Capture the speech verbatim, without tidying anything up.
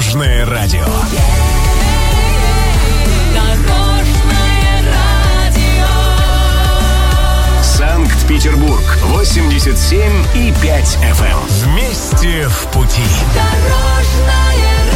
Дорожное радио. Дорожное радио. Санкт-Петербург, восемьдесят семь и пять эф эм. Вместе в пути. Дорожное радио.